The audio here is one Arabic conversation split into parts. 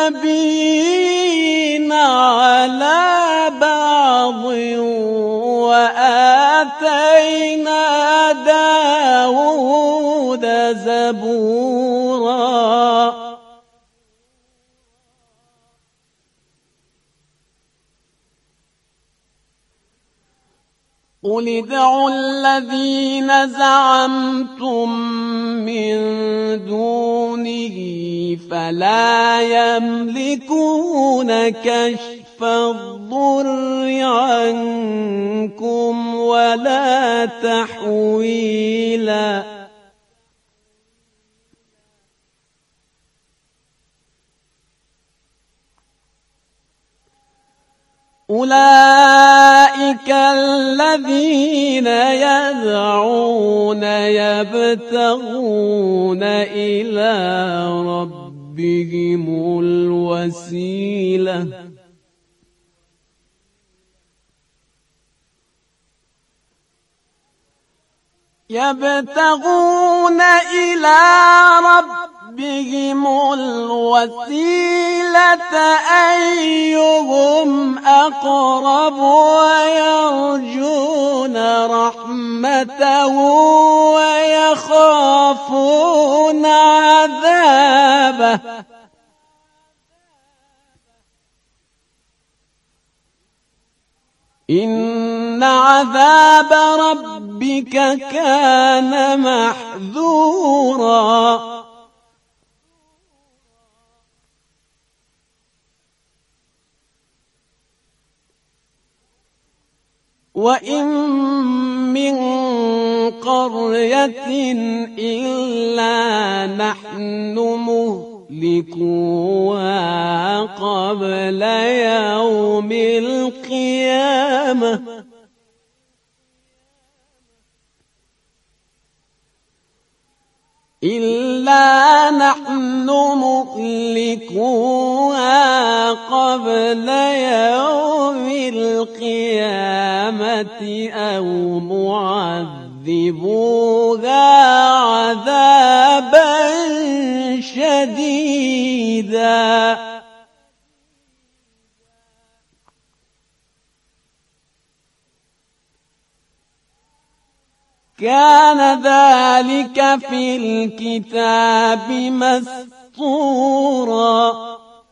النبيين على بعض وآتينا داود زبورا قل ادعوا الذين زعمتم من دونه فلا يملكون كشف الضر عنكم ولا تحويلا أولئك الذين يدعون يبتغون إلى ربهم الوسيلة يبتغون إلى ربهم الوسيلة أيهم أقرب ويرجون رحمته ويخافون عذابه إن عذاب ربك كان محذورا وإن من قرية إلا نحن مهلكوها قبل يوم القيامة إلا نحن مهلكوها قبل يوم القيامة أو معذبوها عذابا شديدا كان ذلك في الكتاب مسطورا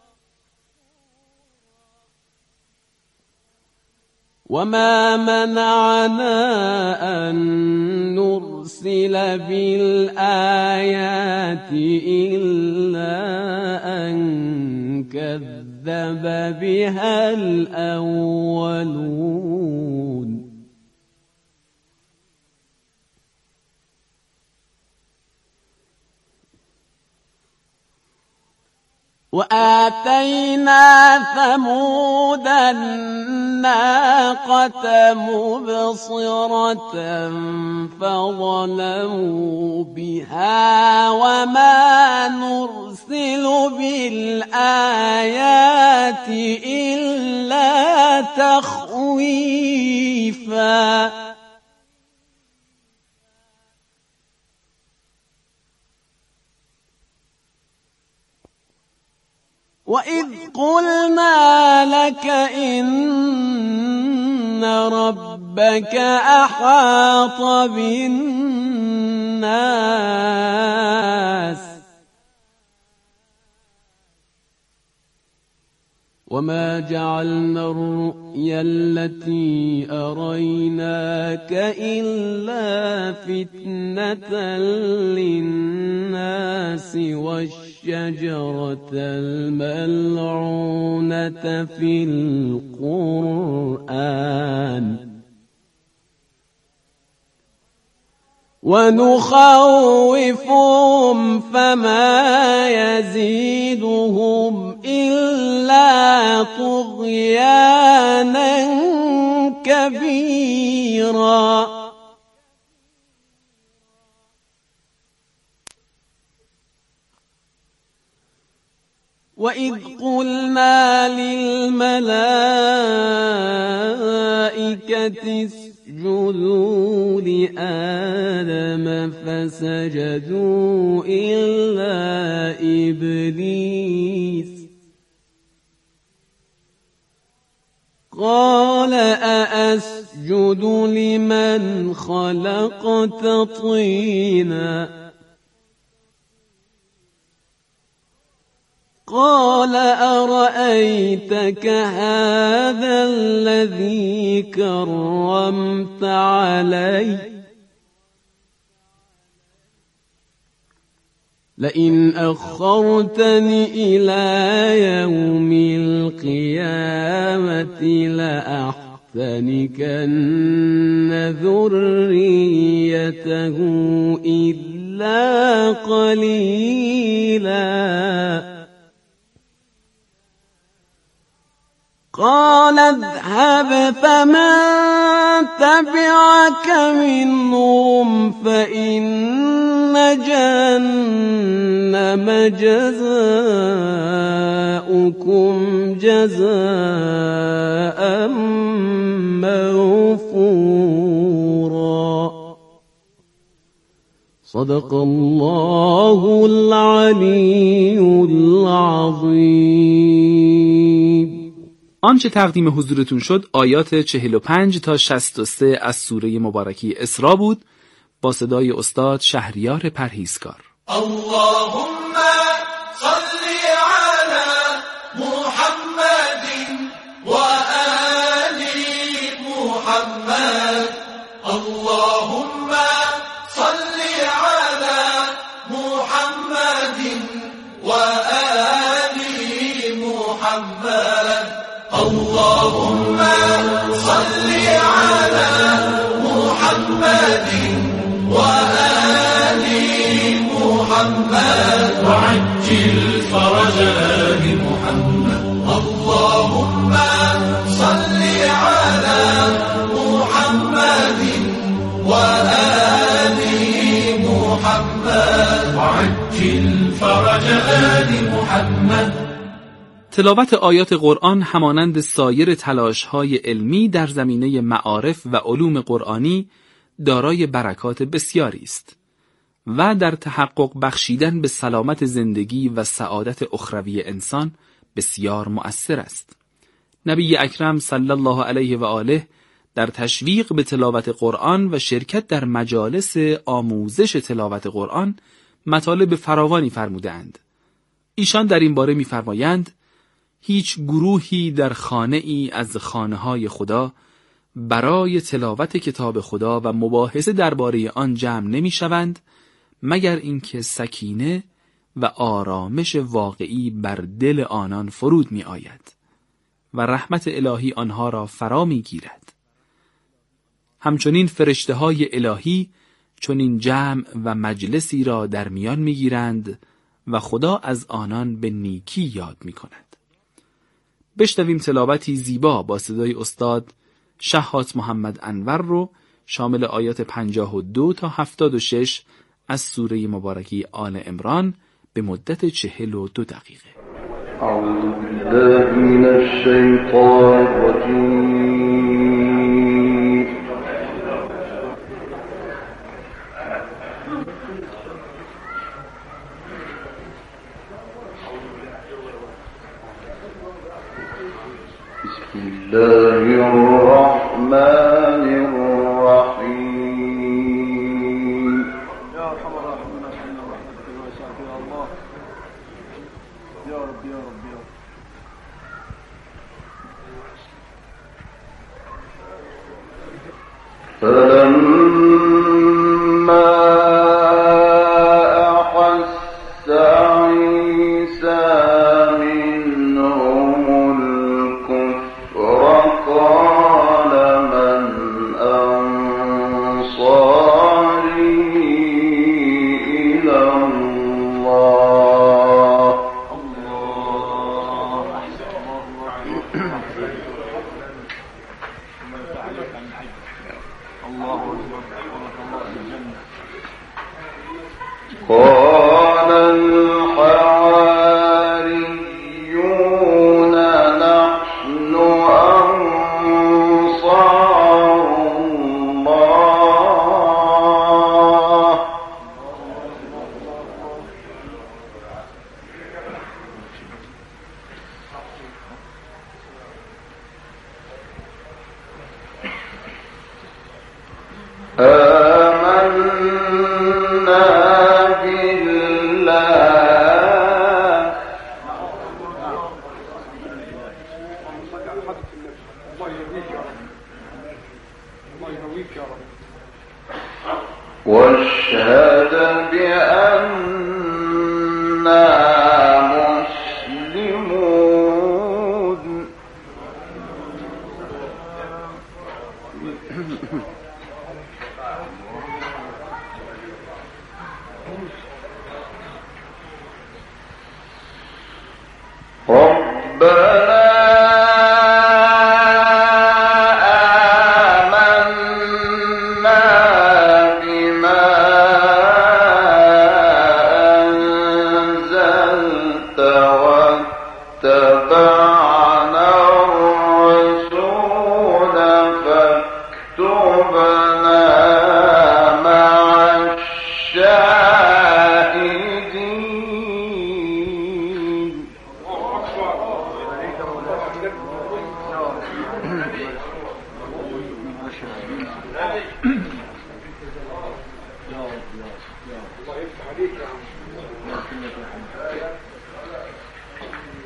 وما منعنا أن نرسل بالآيات إلا أن كذب بها الأولون وآتينا ثمود الناقة مبصرة فظلموا بها وما نرسل بالآيات إلا تخويفا وإذ قلنا لك إن ربك أحاط بالناس وما جعلنا الرؤيا التي أريناك إلا فتنة للناس والشجرة الملعونة في القرآن ونخوفهم فما يزيدهم إلا طغيانا كبيرا وإذ قلنا للملائكة اسجدوا لآدم فسجدوا إلا إبليس قال أأسجد لمن خلقت طينا قال أرأيتك هذا الذي كرمت علي لئن أخرتني إلى يوم القيامة لأحتنكن ذريته إلا قليلا قال اذهب فمن تبعك منهم فإن جهنم جزاؤكم جزاء موفورا صدق الله العلی العظیم. آنچه تقدیم حضورتون شد آیات 45 تا 63 از سوره مبارکی اسراء بود با صدای استاد شهریار پرهیزکار. اللهم صل على محمد و آل محمد. اللهم صل على محمد و آل محمد. اللهم صل على محمد وآل محمد وعجل فرج آل محمد. اللهم صل على محمد وآل محمد وعجل فرج آل محمد. تلاوت آیات قرآن همانند سایر تلاش‌های علمی در زمینه معارف و علوم قرآنی دارای برکات بسیاری است و در تحقق بخشیدن به سلامت زندگی و سعادت اخروی انسان بسیار مؤثر است. نبی اکرم صلی الله علیه و آله در تشویق به تلاوت قرآن و شرکت در مجالس آموزش تلاوت قرآن مطالب فراوانی فرمودند. ایشان در این باره می‌فرمایند هیچ گروهی در خانه ای از خانه‌های خدا برای تلاوت کتاب خدا و مباحثه درباره آن جمع نمی‌شوند مگر اینکه سکینه و آرامش واقعی بر دل آنان فرود می‌آید و رحمت الهی آنها را فرا می‌گیرد. همچنین فرشته‌های الهی چنین جمع و مجلسی را در میان می‌گیرند و خدا از آنان به نیکی یاد می‌کند. بشنویم تلاوتی زیبا با صدای استاد شهات محمد انور رو شامل آیات 52 تا 76 از سوره مبارکی آل عمران به مدت 42 دقیقه. اعوذ بالله من الشیطان الرجیم. بسم الله الرحمن الرحیم. یا ارحم الراحمین الله یا رب یا رب یا فلما أحس عيسى منهم الكفر قال من أنصاري إلى الله. الله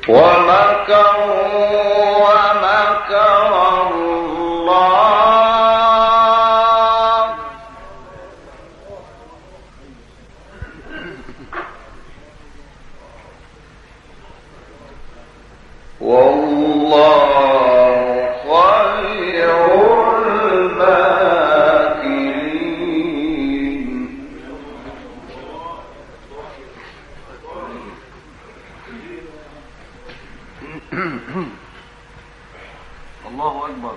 الله أكبر.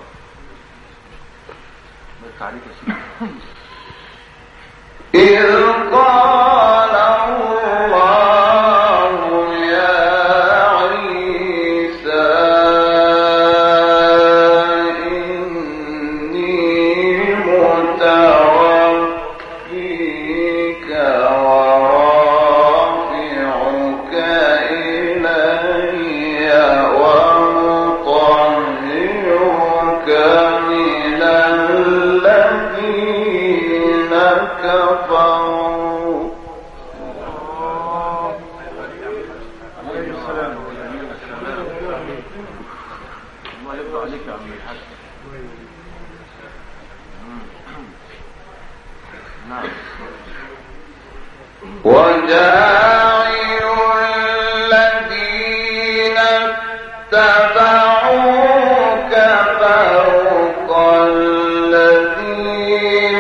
بس عليك يا سيدي. إذ قال الله يا عيسى إني متوفيك ورافعك إلي ومطهرك من الذين كفروا. عليه السلام. الله يرضى عليك يا عم الحاج. نعم. وجاعل الذين اتبعوك فوق الذين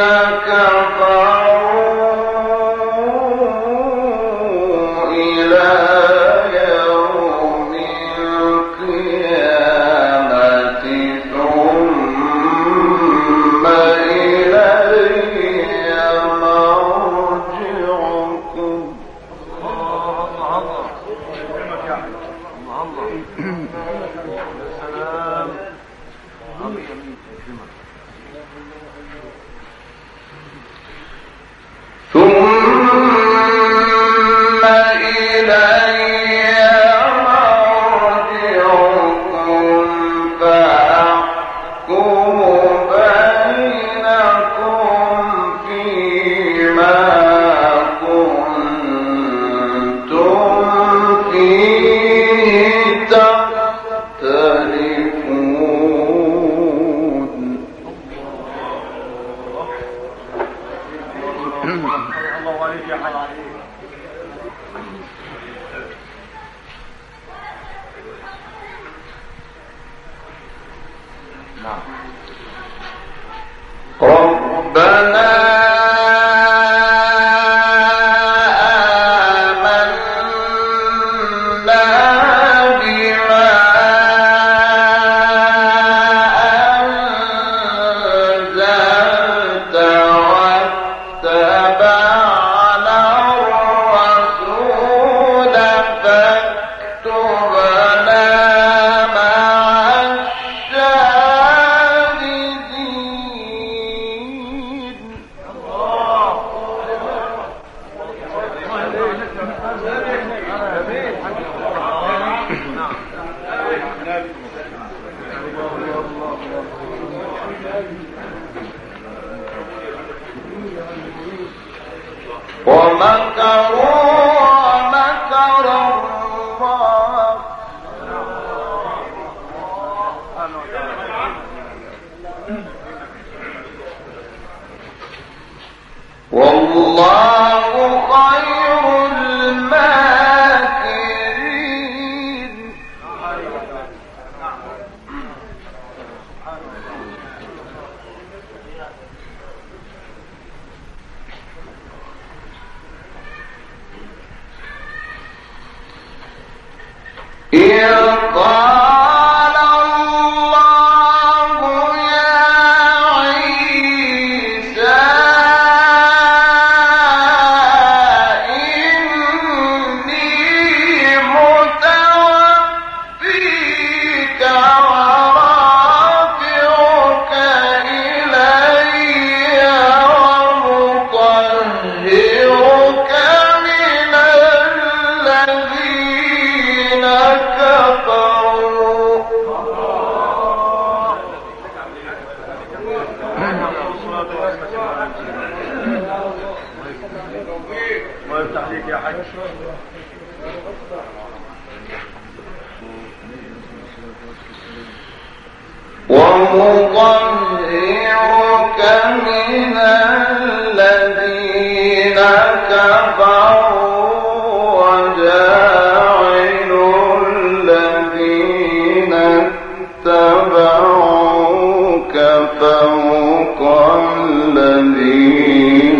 كفروا إلى يوم القيامة ثم إلي مرجعكم. ثم إلي مرجعكم فأحكم بينكم فيما كنتم فيه تختلفون. الله عليك يا حاج. نعم. ربنا آمنا بما أنزلت واتبعنا الرسول فاكتبنا مع الشاهدين. ومكروا ومكر الله والله خير الماكرين. إذ قال الله يا عيسى إني متوفيك ورافعك إلي ومطهرك من الذين كفروا. الله يفتح عليك يا حاج. ومطهرك من الذين كفروا وجاعل الذين اتبعوك فوق الذين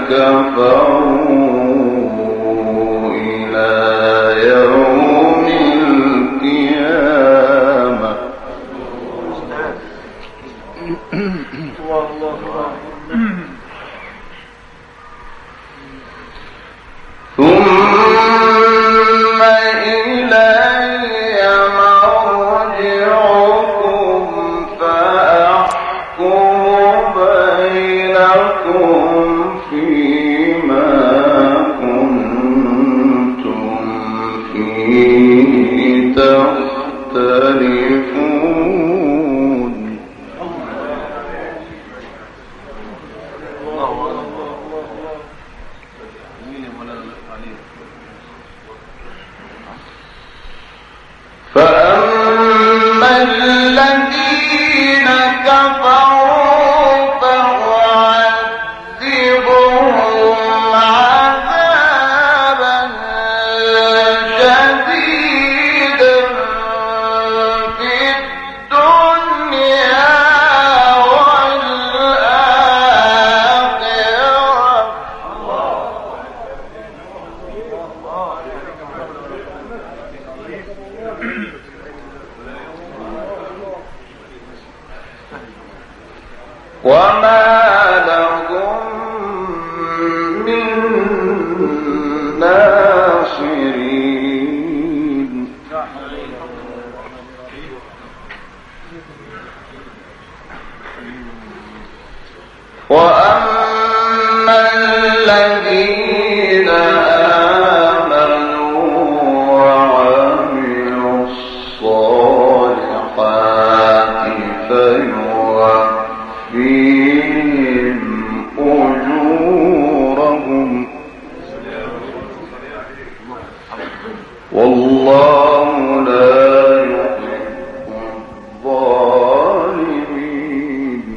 كفروا إلى يوم القيامة. ثم إلي مرجعكم فأحكم بينكم فيما كنتم فيه تختلفون. فأما الذين كفروا فأعذبهم عذابا شديدا في الدنيا وما لهم من ناصرين. وأما الذين آمنوا وعملوا الصالحات فيوفيهم أجورهم والله لا يحب الظالمين.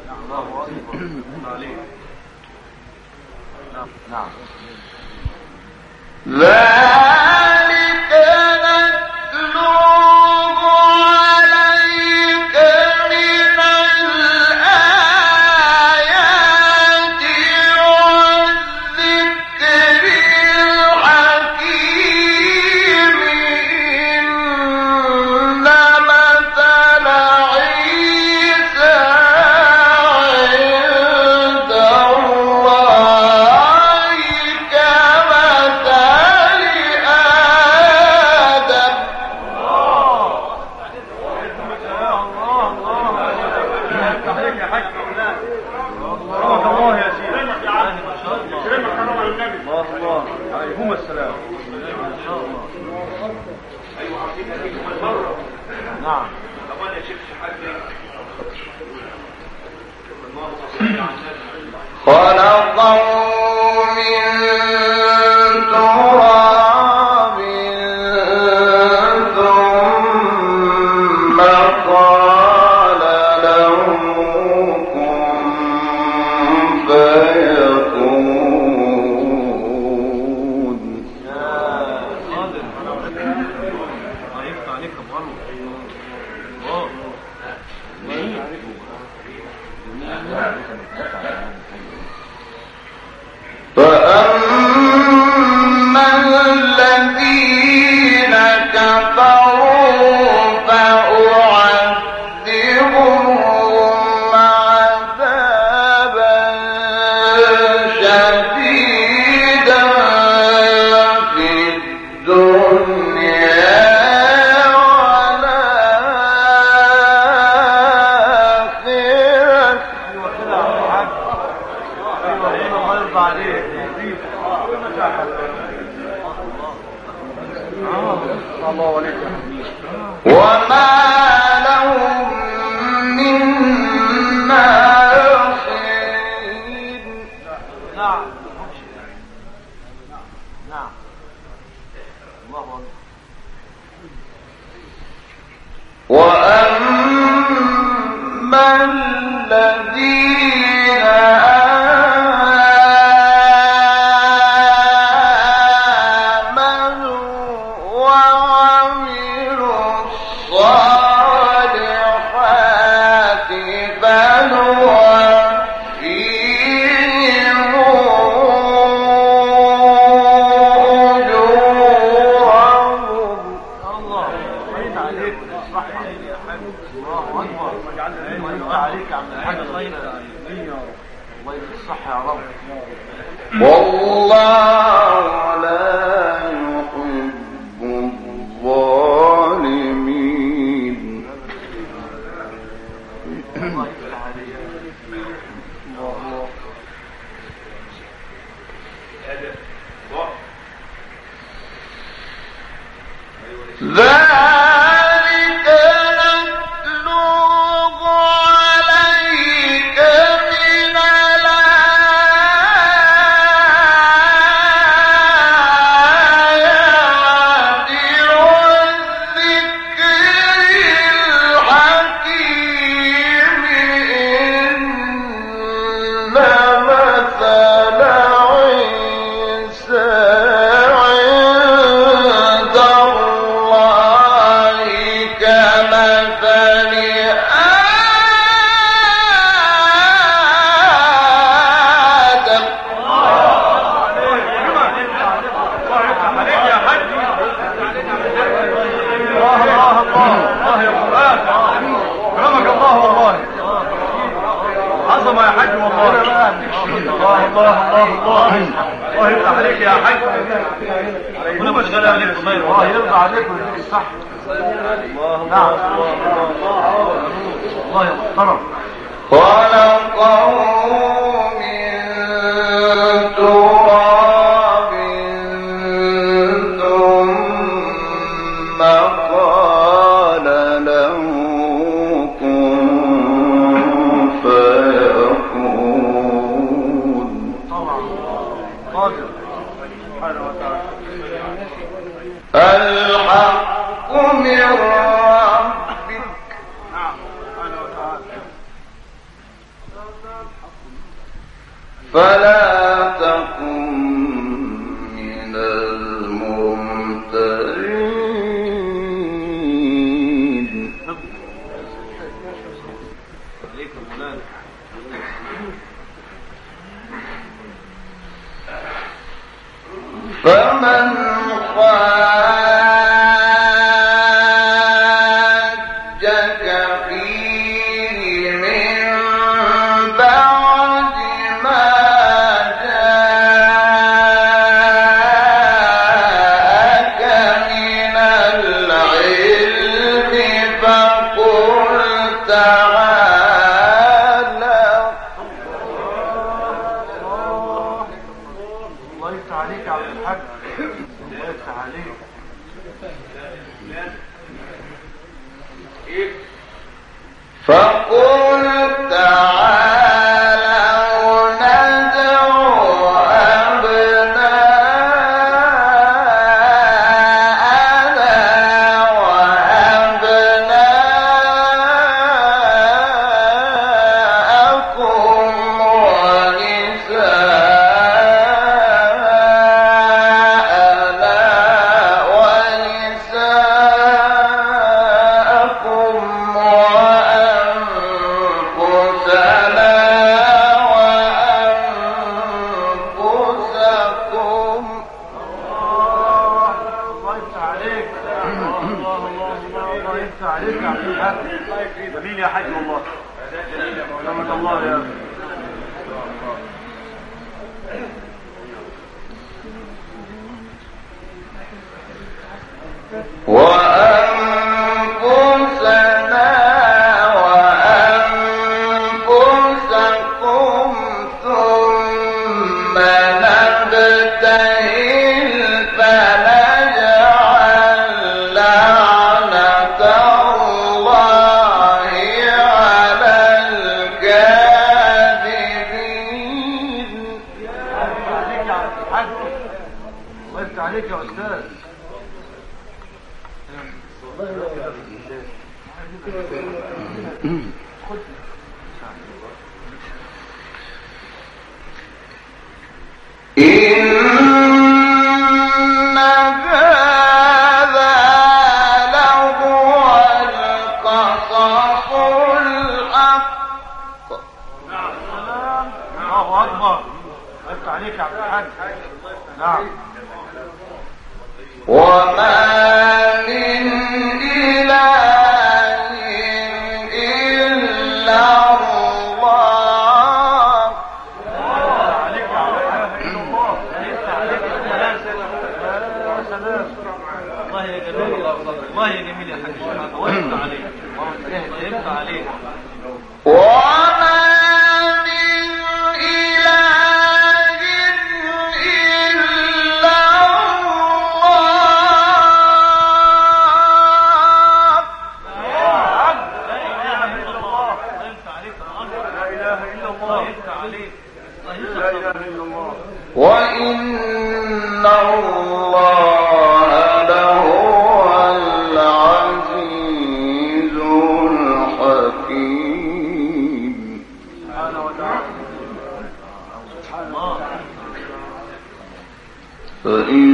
ذلك نتلوه عليك من الآيات والذكر الحكيم. إن مثل عيسى عند الله كمثل آدم. الله يا سيدي يكرمك حرام على النبي. الله عليهم السلام. نعم. خلقه من تراب ثم قال له كن فيكون. فأما الذين كفروا فأعذبهم عذابا شديدا في الدنيا وما لهم من ناصرين. نعم نعم. وأما عليك الصحة يا حاج. الله أكبر. الله يفتح عليك يا عم الحاج. الله يفتح الصحة يا رب. والله لا يحب الظالمين. الله يفتح عليك. الله. ذلك نتلوه عليك من الآيات والذكر الحكيم. إن مثل عيسى عند الله كمثل آدم. الله يا فلان. كرمك الله والله. عظمة يا حاج والله. الله الله يفتح عليك يا حاج. ربنا مشغل عليك. الله يرضى عليك ويديك الصحة. نعم. الله يا محترم. خلقه من تراب ثم قال له كن فيكون. طبعا قادر سبحانه وتعالى. الحق من ربك. نعم سبحانه وتعالى. فلا تكن من الممترين. فمن حاجك فيه من بعد ما جاءك من العلم فقل تعالوا. الله يفتح عليك يا عبد الحاج. الله يفتح عليك. فقل تعالوا ندع أبناءنا وأبناءكم ونساءنا ونساءكم وأنفسنا وأنفسكم. الله يفتح عليك. الله يفتح عليك يا عبد الحاج. جميل يا حاج والله. كرمك الله يا أخي. وأنفسنا وأنفسكم ثم نبتهل فنجعل لعنة الله على الكاذبين. الله يفتح عليك يا عبد الحاج. الله يفتح عليك يا أستاذ. إن هذا لهو القصص الحق. الله أكبر. الله يفتح عليك يا عبد الحاج. نعم. وما من إله الله يا جميل يا حاج شحاتة، الله يفتح عليك، الله يفتح عليك. وما من إله إلا الله. لا إله إلا الله، الله يفتح عليك، لا إله إلا الله، الله يفتح عليك، لا إله إلا الله. وإن الله لهو العزيز الحكيم. سبحانه وتعالى. سبحان الله. فإن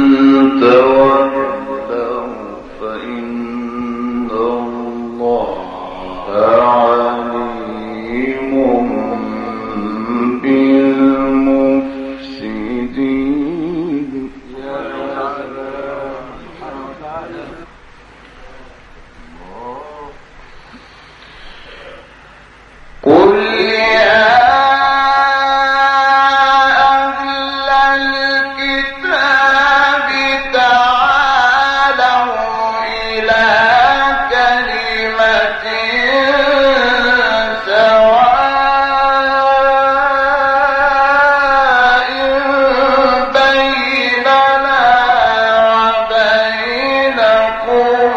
تولوا فإن الله عليم بالمفسدين. قل يا أهل الكتاب تعالوا إلى كلمة سواء بيننا وبينكم